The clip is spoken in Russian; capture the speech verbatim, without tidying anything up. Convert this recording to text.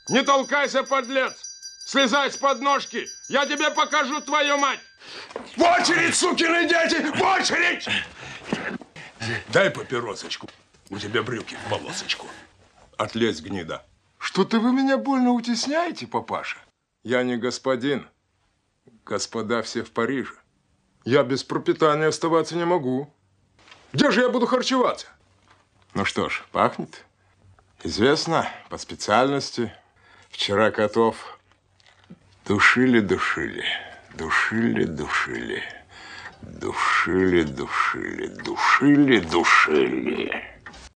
Не толкайся, подлец! Слезай с подножки! Я тебе покажу твою мать! В очередь, сукины дети! В очередь! Дай папиросочку. У тебя брюки в полосочку. Отлезь, гнида. Что-то вы меня больно утесняете, папаша. Я не господин. Господа все в Париже. Я без пропитания оставаться не могу. Где же я буду харчеваться? Ну что ж, пахнет. Известно, по специальности. Вчера котов душили-душили. Душили-душили. Душили-душили. Душили-душили.